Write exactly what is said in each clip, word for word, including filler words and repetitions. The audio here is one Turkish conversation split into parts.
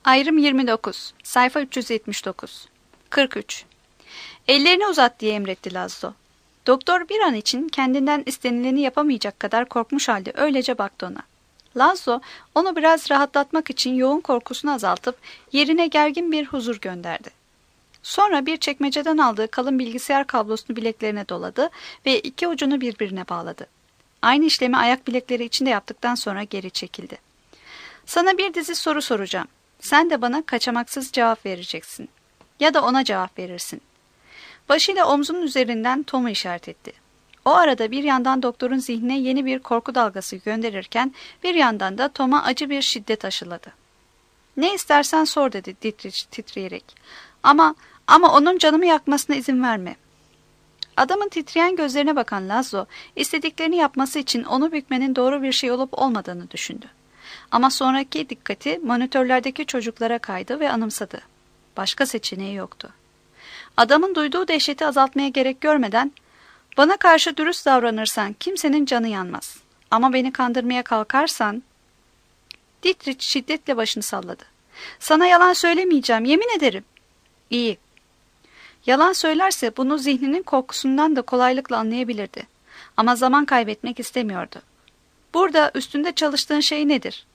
Ayrım yirmi dokuz. Sayfa üç yüz yetmiş dokuz. kırk üç. Ellerini uzat diye emretti Laszlo. Doktor bir an için kendinden istenileni yapamayacak kadar korkmuş halde öylece baktı ona. Laszlo onu biraz rahatlatmak için yoğun korkusunu azaltıp yerine gergin bir huzur gönderdi. Sonra bir çekmeceden aldığı kalın bilgisayar kablosunu bileklerine doladı ve iki ucunu birbirine bağladı. Aynı işlemi ayak bilekleri içinde yaptıktan sonra geri çekildi. Sana bir dizi soru soracağım. Sen de bana kaçamaksız cevap vereceksin. Ya da ona cevap verirsin. Başıyla omzunun üzerinden Tom'u işaret etti. O arada bir yandan doktorun zihnine yeni bir korku dalgası gönderirken bir yandan da Tom'a acı bir şiddet aşıladı. Ne istersen sor dedi Dietrich titreyerek. Ama, ama onun canımı yakmasına izin verme. Adamın titreyen gözlerine bakan Laszlo, istediklerini yapması için onu bükmenin doğru bir şey olup olmadığını düşündü. Ama sonraki dikkati monitörlerdeki çocuklara kaydı ve anımsadı. Başka seçeneği yoktu. Adamın duyduğu dehşeti azaltmaya gerek görmeden, ''Bana karşı dürüst davranırsan kimsenin canı yanmaz. Ama beni kandırmaya kalkarsan...'' Dietrich şiddetle başını salladı. ''Sana yalan söylemeyeceğim, yemin ederim.'' ''İyi.'' Yalan söylerse bunu zihninin korkusundan da kolaylıkla anlayabilirdi. Ama zaman kaybetmek istemiyordu. ''Burada üstünde çalıştığın şey nedir?''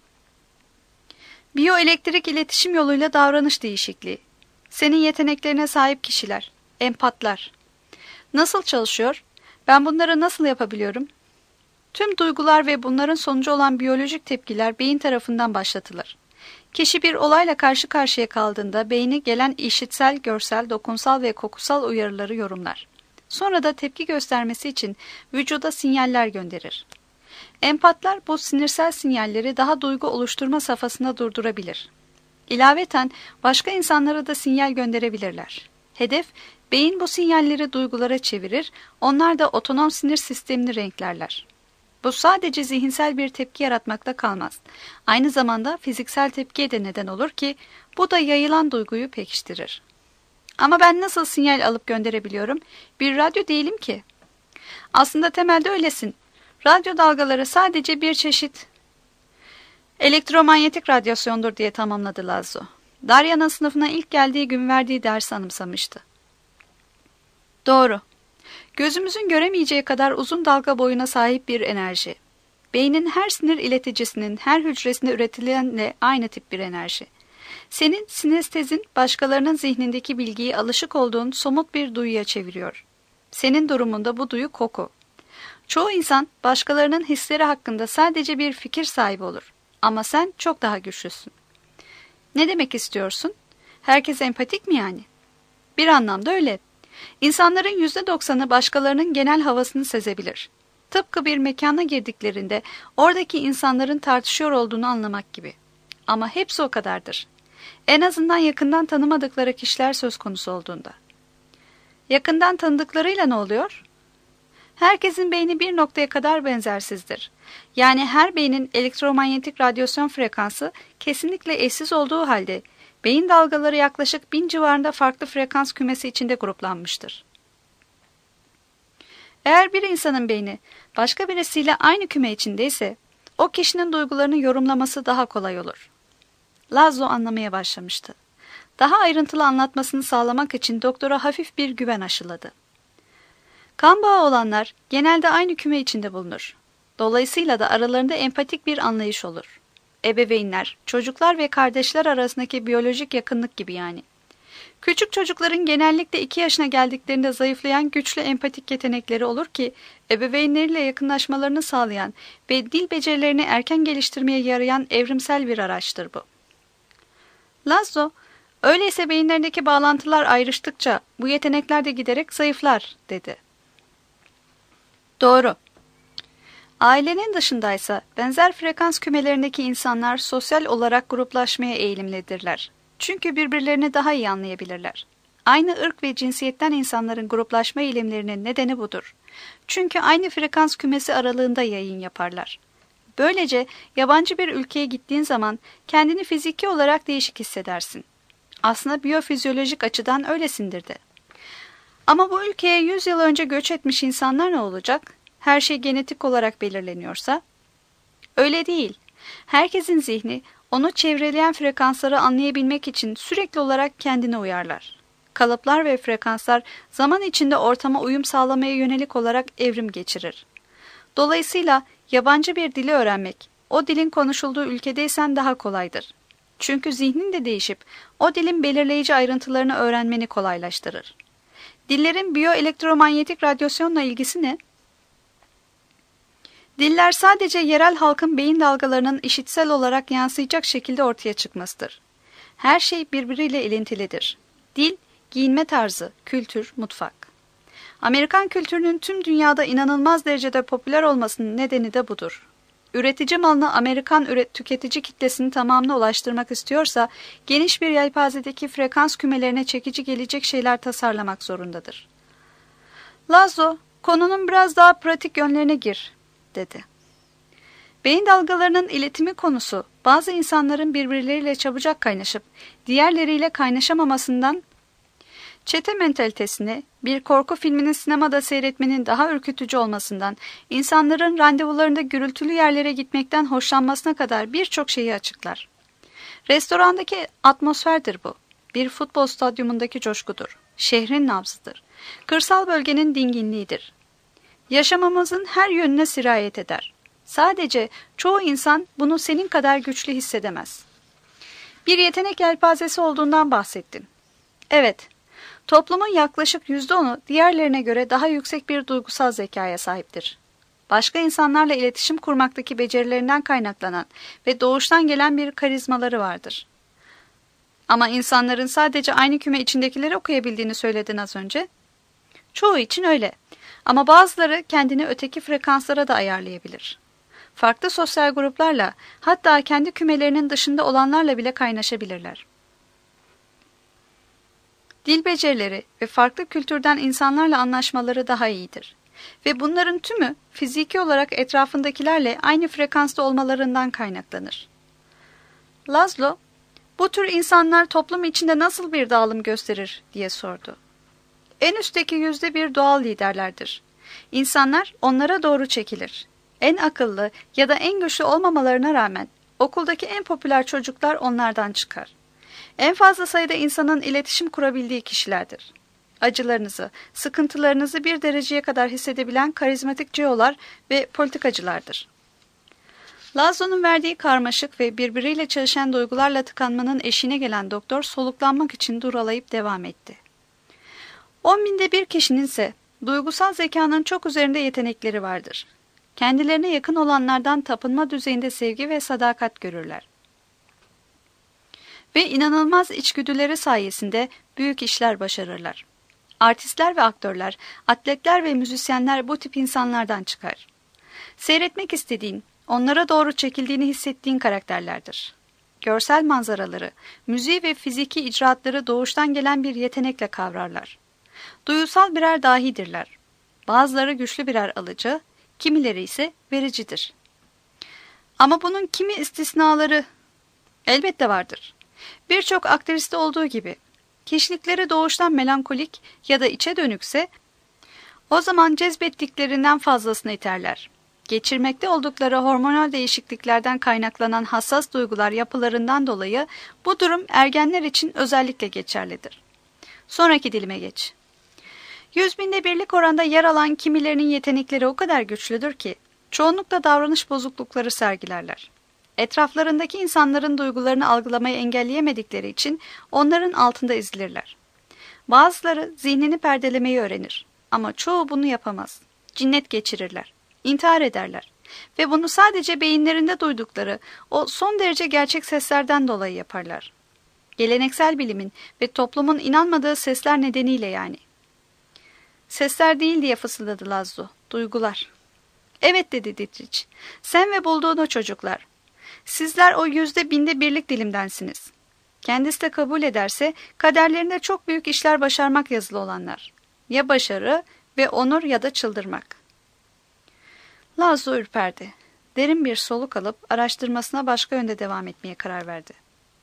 Biyoelektrik iletişim yoluyla davranış değişikliği. Senin yeteneklerine sahip kişiler, empatlar. Nasıl çalışıyor? Ben bunları nasıl yapabiliyorum? Tüm duygular ve bunların sonucu olan biyolojik tepkiler beyin tarafından başlatılır. Kişi bir olayla karşı karşıya kaldığında beyni gelen işitsel, görsel, dokunsal ve kokusal uyarıları yorumlar. Sonra da tepki göstermesi için vücuda sinyaller gönderir. Empatlar bu sinirsel sinyalleri daha duygu oluşturma safhasında durdurabilir. İlaveten başka insanlara da sinyal gönderebilirler. Hedef, beyin bu sinyalleri duygulara çevirir, onlar da otonom sinir sistemini renklerler. Bu sadece zihinsel bir tepki yaratmakta kalmaz. Aynı zamanda fiziksel tepkiye de neden olur ki bu da yayılan duyguyu pekiştirir. Ama ben nasıl sinyal alıp gönderebiliyorum? Bir radyo değilim ki. Aslında temelde öylesin. Radyo dalgaları sadece bir çeşit elektromanyetik radyasyondur diye tamamladı Laszlo. Darya'nın sınıfına ilk geldiği gün verdiği dersi anımsamıştı. Doğru. Gözümüzün göremeyeceği kadar uzun dalga boyuna sahip bir enerji. Beynin her sinir ileticisinin her hücresinde üretilenle aynı tip bir enerji. Senin sinestezin başkalarının zihnindeki bilgiyi alışık olduğun somut bir duyuya çeviriyor. Senin durumunda bu duyu koku. Çoğu insan başkalarının hisleri hakkında sadece bir fikir sahibi olur. Ama sen çok daha güçlüsün. Ne demek istiyorsun? Herkes empatik mi yani? Bir anlamda öyle. İnsanların yüzde doksanı başkalarının genel havasını sezebilir. Tıpkı bir mekana girdiklerinde oradaki insanların tartışıyor olduğunu anlamak gibi. Ama hepsi o kadardır. En azından yakından tanımadıkları kişiler söz konusu olduğunda. Yakından tanıdıklarıyla ne oluyor? Herkesin beyni bir noktaya kadar benzersizdir. Yani her beynin elektromanyetik radyasyon frekansı kesinlikle eşsiz olduğu halde beyin dalgaları yaklaşık bin civarında farklı frekans kümesi içinde gruplanmıştır. Eğer bir insanın beyni başka birisiyle aynı küme içindeyse o kişinin duygularını yorumlaması daha kolay olur. Laszlo anlamaya başlamıştı. Daha ayrıntılı anlatmasını sağlamak için doktora hafif bir güven aşıladı. Kan bağı olanlar genelde aynı küme içinde bulunur. Dolayısıyla da aralarında empatik bir anlayış olur. Ebeveynler, çocuklar ve kardeşler arasındaki biyolojik yakınlık gibi yani. Küçük çocukların genellikle iki yaşına geldiklerinde zayıflayan güçlü empatik yetenekleri olur ki, ebeveynleriyle yakınlaşmalarını sağlayan ve dil becerilerini erken geliştirmeye yarayan evrimsel bir araçtır bu. Laszlo, öyleyse beyinlerindeki bağlantılar ayrıştıkça bu yetenekler de giderek zayıflar, dedi. Doğru. Ailenin dışındaysa benzer frekans kümelerindeki insanlar sosyal olarak gruplaşmaya eğilimlidirler. Çünkü birbirlerini daha iyi anlayabilirler. Aynı ırk ve cinsiyetten insanların gruplaşma eğilimlerinin nedeni budur. Çünkü aynı frekans kümesi aralığında yayın yaparlar. Böylece yabancı bir ülkeye gittiğin zaman kendini fiziki olarak değişik hissedersin. Aslında biyofizyolojik açıdan öylesindir de. Ama bu ülkeye yüz yıl önce göç etmiş insanlar ne olacak? Her şey genetik olarak belirleniyorsa? Öyle değil. Herkesin zihni Onu çevreleyen frekansları anlayabilmek için sürekli olarak kendine uyarlar. Kalıplar ve frekanslar zaman içinde ortama uyum sağlamaya yönelik olarak evrim geçirir. Dolayısıyla yabancı bir dili öğrenmek, o dilin konuşulduğu ülkedeysen daha kolaydır. Çünkü zihnin de değişip o dilin belirleyici ayrıntılarını öğrenmeni kolaylaştırır. Dillerin biyoelektromanyetik radyasyonla ilgisi ne? Diller sadece yerel halkın beyin dalgalarının işitsel olarak yansıyacak şekilde ortaya çıkmasıdır. Her şey birbiriyle ilintilidir. Dil, giyinme tarzı, kültür, mutfak. Amerikan kültürünün tüm dünyada inanılmaz derecede popüler olmasının nedeni de budur. Üretici malını Amerikan üret tüketici kitlesinin tamamına ulaştırmak istiyorsa, geniş bir yelpazedeki frekans kümelerine çekici gelecek şeyler tasarlamak zorundadır. Laszlo, konunun biraz daha pratik yönlerine gir, dedi. Beyin dalgalarının iletimi konusu, bazı insanların birbirleriyle çabucak kaynaşıp, diğerleriyle kaynaşamamasından, çete mentalitesini, bir korku filminin sinemada seyretmenin daha ürkütücü olmasından, insanların randevularında gürültülü yerlere gitmekten hoşlanmasına kadar birçok şeyi açıklar. Restorandaki atmosferdir bu. Bir futbol stadyumundaki coşkudur. Şehrin nabzıdır. Kırsal bölgenin dinginliğidir. Yaşamamızın her yönüne sirayet eder. Sadece çoğu insan bunu senin kadar güçlü hissedemez. Bir yetenek yelpazesi olduğundan bahsettin. Evet, toplumun yaklaşık yüzde onu diğerlerine göre daha yüksek bir duygusal zekaya sahiptir. Başka insanlarla iletişim kurmaktaki becerilerinden kaynaklanan ve doğuştan gelen bir karizmaları vardır. Ama insanların sadece aynı küme içindekileri okuyabildiğini söyledin az önce. Çoğu için öyle. Ama bazıları kendini öteki frekanslara da ayarlayabilir. Farklı sosyal gruplarla, hatta kendi kümelerinin dışında olanlarla bile kaynaşabilirler. Dil becerileri ve farklı kültürden insanlarla anlaşmaları daha iyidir. Ve bunların tümü fiziki olarak etrafındakilerle aynı frekansta olmalarından kaynaklanır. Laszlo, bu tür insanlar toplum içinde nasıl bir dağılım gösterir diye sordu. En üstteki yüzde bir doğal liderlerdir. İnsanlar onlara doğru çekilir. En akıllı ya da en güçlü olmamalarına rağmen okuldaki en popüler çocuklar onlardan çıkar. En fazla sayıda insanın iletişim kurabildiği kişilerdir. Acılarınızı, sıkıntılarınızı bir dereceye kadar hissedebilen karizmatik C E O'lar ve politikacılardır. Laszlo'nun verdiği karmaşık ve birbiriyle çalışan duygularla tıkanmanın eşiğine gelen doktor soluklanmak için duralayıp devam etti. On binde bir kişinin ise duygusal zekanın çok üzerinde yetenekleri vardır. Kendilerine yakın olanlardan tapınma düzeyinde sevgi ve sadakat görürler. Ve inanılmaz içgüdüleri sayesinde büyük işler başarırlar. Artistler ve aktörler, atletler ve müzisyenler bu tip insanlardan çıkar. Seyretmek istediğin, onlara doğru çekildiğini hissettiğin karakterlerdir. Görsel manzaraları, müziği ve fiziki icraatları doğuştan gelen bir yetenekle kavrarlar. Duyusal birer dahidirler. Bazıları güçlü birer alıcı, kimileri ise vericidir. Ama bunun kimi istisnaları elbette vardır. Birçok aktriste olduğu gibi, kişilikleri doğuştan melankolik ya da içe dönükse, o zaman cezbettiklerinden fazlasını iterler. Geçirmekte oldukları hormonal değişikliklerden kaynaklanan hassas duygular yapılarından dolayı bu durum ergenler için özellikle geçerlidir. Sonraki dilime geç. Yüz binde birlik oranda yer alan kimilerinin yetenekleri o kadar güçlüdür ki, çoğunlukla davranış bozuklukları sergilerler. Etraflarındaki insanların duygularını algılamayı engelleyemedikleri için onların altında ezilirler. Bazıları zihnini perdelemeyi öğrenir ama çoğu bunu yapamaz. Cinnet geçirirler, intihar ederler ve bunu sadece beyinlerinde duydukları o son derece gerçek seslerden dolayı yaparlar. Geleneksel bilimin ve toplumun inanmadığı sesler nedeniyle yani. Sesler değil diye fısıldadı Laszlo, duygular. Evet dedi Dietrich, sen ve bulduğun o çocuklar. Sizler o yüzde binde birlik dilimdensiniz. Kendisi de kabul ederse kaderlerinde çok büyük işler başarmak yazılı olanlar. Ya başarı ve onur ya da çıldırmak. Laszlo ürperdi. Derin bir soluk alıp araştırmasına başka yönde devam etmeye karar verdi.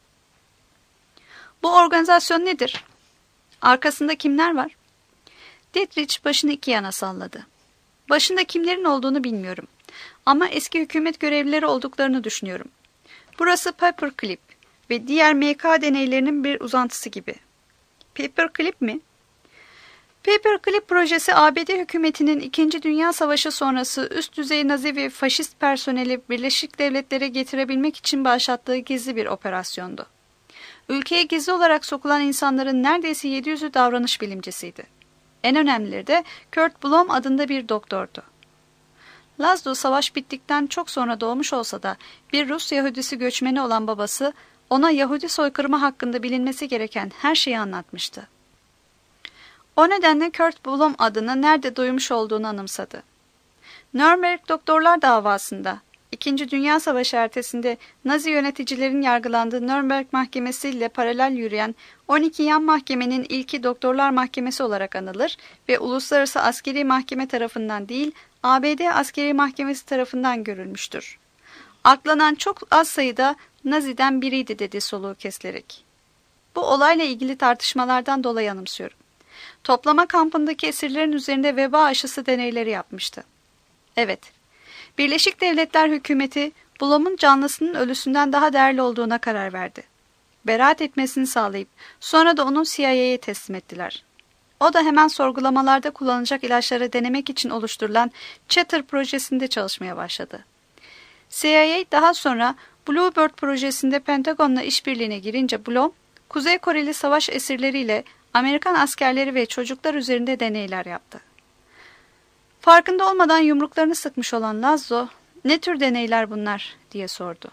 Bu organizasyon nedir? Arkasında kimler var? Dietrich başını iki yana salladı. Başında kimlerin olduğunu bilmiyorum. Ama eski hükümet görevlileri olduklarını düşünüyorum. Burası Paperclip ve diğer M K deneylerinin bir uzantısı gibi. Paperclip mi? Paperclip projesi A B D hükümetinin İkinci Dünya Savaşı sonrası üst düzey Nazi ve faşist personeli Birleşik Devletlere getirebilmek için başlattığı gizli bir operasyondu. Ülkeye gizli olarak sokulan insanların neredeyse yedi yüzü davranış bilimcisiydi. En önemlileri de Kurt Blom adında bir doktordu. Laszlo savaş bittikten çok sonra doğmuş olsa da bir Rus Yahudisi göçmeni olan babası ona Yahudi soykırımı hakkında bilinmesi gereken her şeyi anlatmıştı. O nedenle Kurt Blom adını nerede duymuş olduğunu anımsadı. Nürnberg Doktorlar Davası'nda, İkinci Dünya Savaşı ertesinde Nazi yöneticilerin yargılandığı Nürnberg Mahkemesi ile paralel yürüyen on iki yan mahkemenin ilki Doktorlar Mahkemesi olarak anılır ve Uluslararası Askeri Mahkeme tarafından değil, A B D Askeri Mahkemesi tarafından görülmüştür. Aklanan çok az sayıda Nazi'den biriydi dedi soluğu kesilerek. Bu olayla ilgili tartışmalardan dolayı anımsıyorum. Toplama kampındaki esirlerin üzerinde veba aşısı deneyleri yapmıştı. Evet, Birleşik Devletler hükümeti Blom'un canlısının ölüsünden daha değerli olduğuna karar verdi. Beraat etmesini sağlayıp sonra da onu C I A'ye teslim ettiler. O da hemen sorgulamalarda kullanılacak ilaçları denemek için oluşturulan Chatter projesinde çalışmaya başladı. C I A daha sonra Bluebird projesinde Pentagon'la işbirliğine girince Blom, Kuzey Koreli savaş esirleriyle Amerikan askerleri ve çocuklar üzerinde deneyler yaptı. Farkında olmadan yumruklarını sıkmış olan Laszlo, "Ne tür deneyler bunlar?" diye sordu.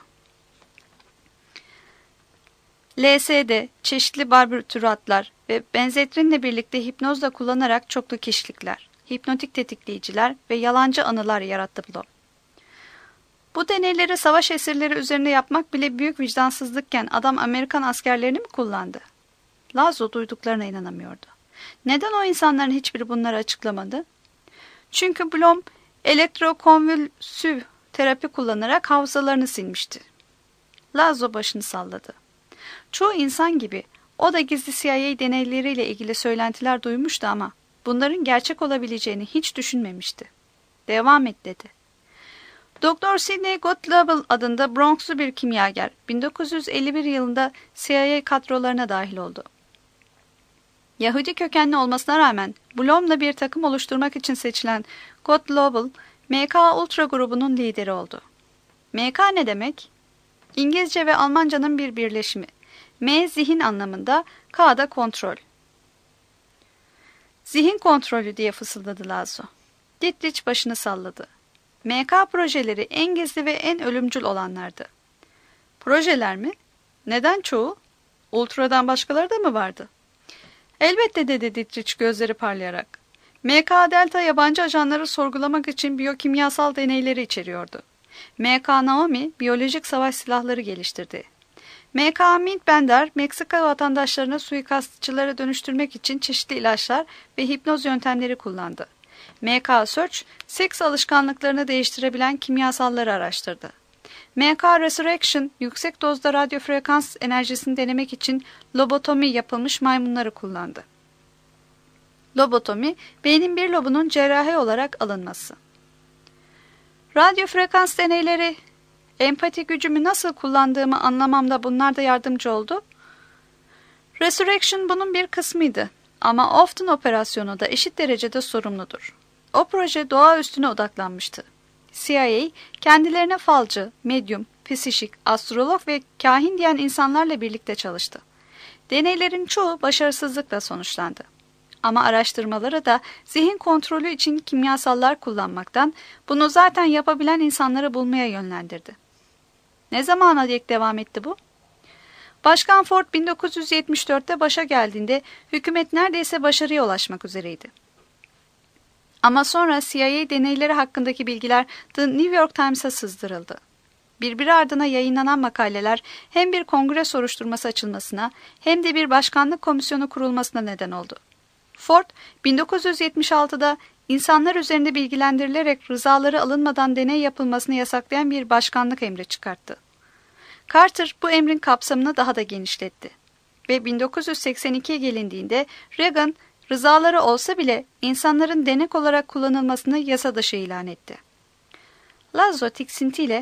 L S D, çeşitli barbituratlar ve benzetrinle birlikte hipnozla kullanarak çoklu kişilikler, hipnotik tetikleyiciler ve yalancı anılar yarattı Blom. Bu deneyleri savaş esirleri üzerinde yapmak bile büyük vicdansızlıkken adam Amerikan askerlerini mi kullandı? Laszlo duyduklarına inanamıyordu. Neden o insanların hiçbiri bunları açıklamadı? Çünkü Blom elektrokonvülsif terapi kullanarak hafızalarını silmişti. Laszlo başını salladı. Çoğu insan gibi o da gizli C I A deneyleriyle ilgili söylentiler duymuştu ama bunların gerçek olabileceğini hiç düşünmemişti. Devam et dedi. Doktor Sidney Gottlieb adında Bronxlu bir kimyager bin dokuz yüz elli bir yılında C I A kadrolarına dahil oldu. Yahudi kökenli olmasına rağmen Blom'la bir takım oluşturmak için seçilen Gottlieb, M K Ultra grubunun lideri oldu. M K ne demek? İngilizce ve Almanca'nın bir birleşimi. M zihin anlamında, K da kontrol. Zihin kontrolü diye fısıldadı Laszlo. Dietrich başını salladı. M K projeleri en gizli ve en ölümcül olanlardı. Projeler mi? Neden çoğu? Ultra'dan başkaları da mı vardı? Elbette dedi Dietrich gözleri parlayarak. M K Delta yabancı ajanları sorgulamak için biyokimyasal deneyleri içeriyordu. M K Naomi biyolojik savaş silahları geliştirdi. M K Mindbender Meksika vatandaşlarını suikastçılara dönüştürmek için çeşitli ilaçlar ve hipnoz yöntemleri kullandı. M K Search seks alışkanlıklarını değiştirebilen kimyasalları araştırdı. M K Resurrection yüksek dozda radyo frekans enerjisini denemek için lobotomi yapılmış maymunları kullandı. Lobotomi, beynin bir lobunun cerrahi olarak alınması. Radyo frekans deneyleri, empati gücümü nasıl kullandığımı anlamamda bunlar da yardımcı oldu. Resurrection bunun bir kısmıydı ama Often operasyonu da eşit derecede sorumludur. O proje doğa üstüne odaklanmıştı. C I A kendilerine falcı, medyum, psişik, astrolog ve kahin diyen insanlarla birlikte çalıştı. Deneylerin çoğu başarısızlıkla sonuçlandı. Ama araştırmaları da zihin kontrolü için kimyasallar kullanmaktan, bunu zaten yapabilen insanları bulmaya yönlendirdi. Ne zamana dek devam etti bu? Başkan Ford bin dokuz yüz yetmiş dörtte başa geldiğinde hükümet neredeyse başarıya ulaşmak üzereydi. Ama sonra C I A deneyleri hakkındaki bilgiler The New York Times'a sızdırıldı. Birbiri ardına yayınlanan makaleler hem bir kongre soruşturması açılmasına hem de bir başkanlık komisyonu kurulmasına neden oldu. Ford, bin dokuz yüz yetmiş altıda insanlar üzerinde bilgilendirilerek rızaları alınmadan deney yapılmasını yasaklayan bir başkanlık emri çıkarttı. Carter bu emrin kapsamını daha da genişletti. Ve bin dokuz yüz seksen ikiye gelindiğinde Reagan, rızaları olsa bile insanların denek olarak kullanılmasını yasa dışı ilan etti. Laszlo tiksintiyle,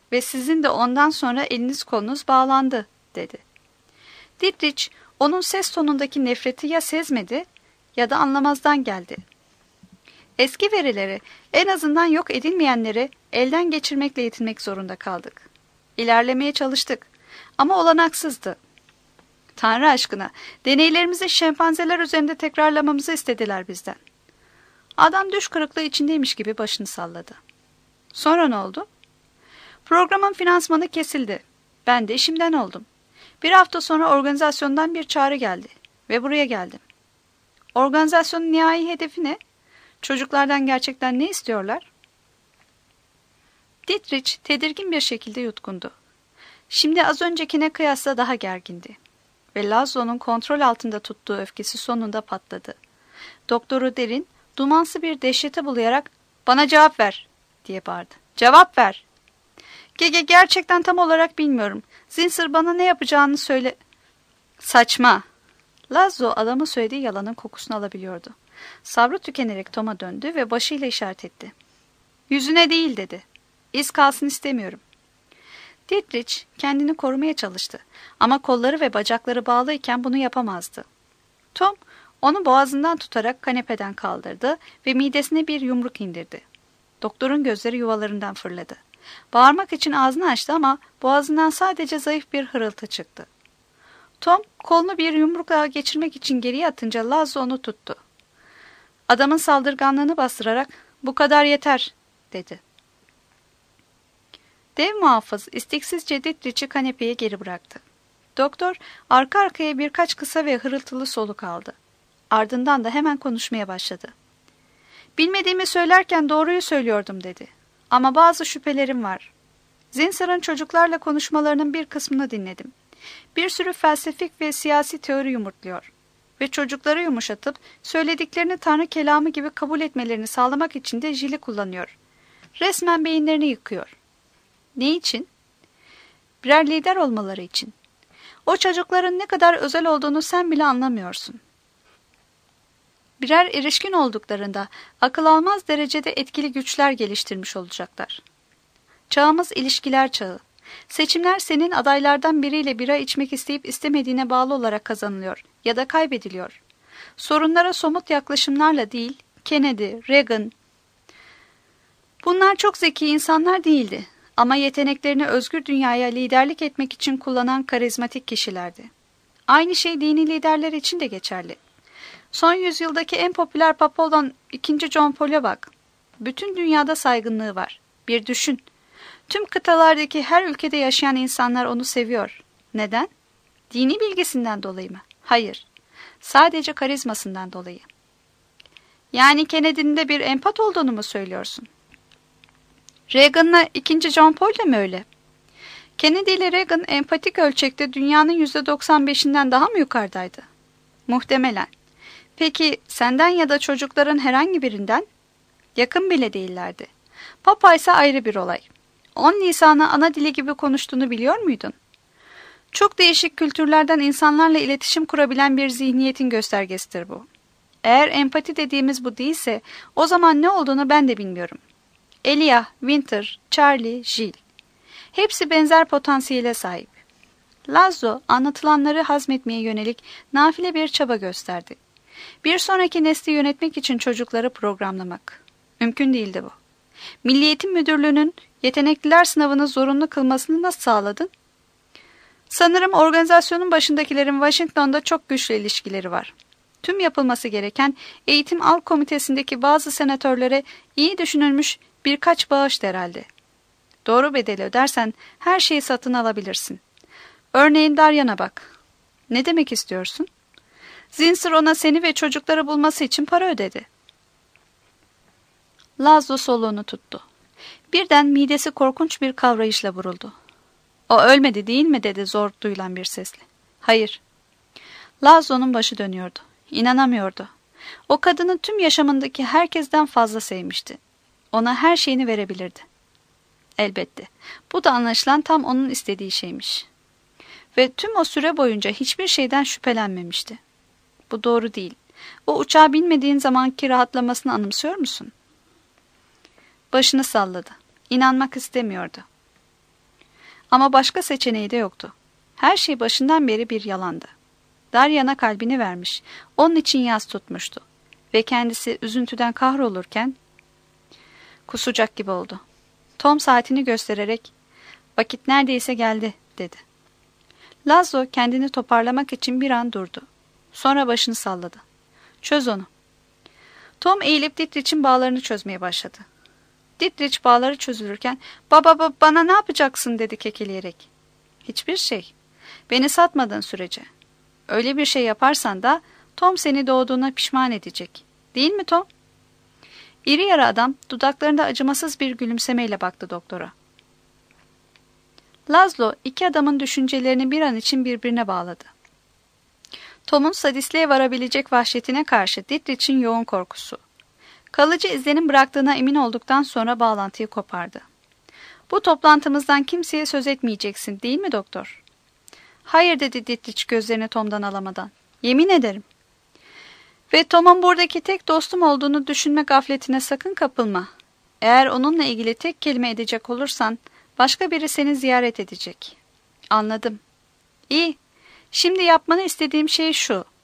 ve sizin de ondan sonra eliniz kolunuz bağlandı, dedi. Dietrich, onun ses tonundaki nefreti ya sezmedi ya da anlamazdan geldi. Eski verileri, en azından yok edilmeyenleri elden geçirmekle yetinmek zorunda kaldık. İlerlemeye çalıştık ama olanaksızdı. Tanrı aşkına, deneylerimizi şempanzeler üzerinde tekrarlamamızı istediler bizden. Adam düş kırıklığı içindeymiş gibi başını salladı. Sonra ne oldu? Programın finansmanı kesildi. Ben de işimden oldum. Bir hafta sonra organizasyondan bir çağrı geldi ve buraya geldim. Organizasyonun nihai hedefi ne? Çocuklardan gerçekten ne istiyorlar? Dietrich tedirgin bir şekilde yutkundu. Şimdi az öncekine kıyasla daha gergindi. Ve Laszlo'nun kontrol altında tuttuğu öfkesi sonunda patladı. Doktoru derin, dumansı bir dehşete bulayarak "Bana cevap ver!" diye bağırdı. "Cevap ver!" Gege gerçekten tam olarak bilmiyorum. Zinsir bana ne yapacağını söyle... Saçma! Laszlo adamın söylediği yalanın kokusunu alabiliyordu. Sabrı tükenerek Tom'a döndü ve başıyla işaret etti. "Yüzüne değil," dedi. "İz kalsın istemiyorum." Dietrich kendini korumaya çalıştı ama kolları ve bacakları bağlıyken bunu yapamazdı. Tom onu boğazından tutarak kanepeden kaldırdı ve midesine bir yumruk indirdi. Doktorun gözleri yuvalarından fırladı. Bağırmak için ağzını açtı ama boğazından sadece zayıf bir hırıltı çıktı. Tom kolunu bir yumrukla geçirmek için geriye atınca Laszlo onu tuttu. Adamın saldırganlığını bastırarak "Bu kadar yeter," dedi. Dev muhafız isteksizce Dietrich'i kanepeye geri bıraktı. Doktor arka arkaya birkaç kısa ve hırıltılı soluk aldı. Ardından da hemen konuşmaya başladı. "Bilmediğimi söylerken doğruyu söylüyordum," dedi. "Ama bazı şüphelerim var. Zinsir'in çocuklarla konuşmalarının bir kısmını dinledim. Bir sürü felsefik ve siyasi teori yumurtluyor. Ve çocukları yumuşatıp söylediklerini Tanrı kelamı gibi kabul etmelerini sağlamak için de jili kullanıyor. Resmen beyinlerini yıkıyor. Ne için? Birer lider olmaları için. O çocukların ne kadar özel olduğunu sen bile anlamıyorsun. Birer erişkin olduklarında akıl almaz derecede etkili güçler geliştirmiş olacaklar. Çağımız ilişkiler çağı. Seçimler senin adaylardan biriyle bira içmek isteyip istemediğine bağlı olarak kazanılıyor ya da kaybediliyor. Sorunlara somut yaklaşımlarla değil, Kennedy, Reagan... Bunlar çok zeki insanlar değildi ama yeteneklerini özgür dünyaya liderlik etmek için kullanan karizmatik kişilerdi. Aynı şey dini liderler için de geçerli. Son yüzyıldaki en popüler papa olan ikinci. John Paul'a bak. Bütün dünyada saygınlığı var. Bir düşün. Tüm kıtalardaki her ülkede yaşayan insanlar onu seviyor. Neden? Dini bilgisinden dolayı mı? Hayır. Sadece karizmasından dolayı. Yani Kennedy'nin de bir empat olduğunu mu söylüyorsun? Reagan'la ikinci. John Paul'le mi öyle? Kennedy ile Reagan empatik ölçekte dünyanın yüzde doksan beşinden daha mı yukarıdaydı? Muhtemelen. Peki senden ya da çocukların herhangi birinden? Yakın bile değillerdi. Papa ise ayrı bir olay. on Nisan'ı ana dili gibi konuştuğunu biliyor muydun? Çok değişik kültürlerden insanlarla iletişim kurabilen bir zihniyetin göstergesidir bu. Eğer empati dediğimiz bu değilse o zaman ne olduğunu ben de bilmiyorum. Elia, Winter, Charlie, Jill. Hepsi benzer potansiyele sahip. Laszlo anlatılanları hazmetmeye yönelik nafile bir çaba gösterdi. Bir sonraki nesli yönetmek için çocukları programlamak. Mümkün değildi bu. Milli Eğitim Müdürlüğü'nün yetenekliler sınavını zorunlu kılmasını nasıl sağladın? Sanırım organizasyonun başındakilerin Washington'da çok güçlü ilişkileri var. Tüm yapılması gereken eğitim alt komitesindeki bazı senatörlere iyi düşünülmüş birkaç bağış herhalde. Doğru bedeli ödersen her şeyi satın alabilirsin. Örneğin Daryan'a bak. Ne demek istiyorsun? Zinsir ona seni ve çocukları bulması için para ödedi. Laszlo soluğunu tuttu. Birden midesi korkunç bir kavrayışla vuruldu. O ölmedi değil mi dedi zor duyulan bir sesle. Hayır. Laszlo'nun başı dönüyordu. İnanamıyordu. O kadını tüm yaşamındaki herkesten fazla sevmişti. Ona her şeyini verebilirdi. Elbette. Bu da anlaşılan tam onun istediği şeymiş. Ve tüm o süre boyunca hiçbir şeyden şüphelenmemişti. Bu doğru değil. O uçağa binmediğin zamanki rahatlamasını anımsıyor musun? Başını salladı. İnanmak istemiyordu. Ama başka seçeneği de yoktu. Her şey başından beri bir yalandı. Daryana kalbini vermiş, onun için yas tutmuştu. Ve kendisi üzüntüden kahrolurken kusacak gibi oldu. Tom saatini göstererek "Vakit neredeyse geldi," dedi. Laszlo kendini toparlamak için bir an durdu. Sonra başını salladı. "Çöz onu." Tom eğilip Dietrich'in bağlarını çözmeye başladı. Dietrich bağları çözülürken "Baba baba bana ne yapacaksın?" dedi kekeleyerek. "Hiçbir şey. Beni satmadığın sürece. Öyle bir şey yaparsan da Tom seni doğduğuna pişman edecek. Değil mi Tom?" İri yarı adam dudaklarında acımasız bir gülümsemeyle baktı doktora. Laszlo iki adamın düşüncelerini bir an için birbirine bağladı. Tom'un sadistliğe varabilecek vahşetine karşı Dietrich'in yoğun korkusu. Kalıcı izlenim bıraktığına emin olduktan sonra bağlantıyı kopardı. "Bu toplantımızdan kimseye söz etmeyeceksin, değil mi doktor?" "Hayır," dedi Dietrich gözlerini Tom'dan alamadan. "Yemin ederim." "Ve Tom'un buradaki tek dostum olduğunu düşünme gafletine sakın kapılma. Eğer onunla ilgili tek kelime edecek olursan başka biri seni ziyaret edecek." "Anladım." "İyi. Şimdi yapmanı istediğim şey şu.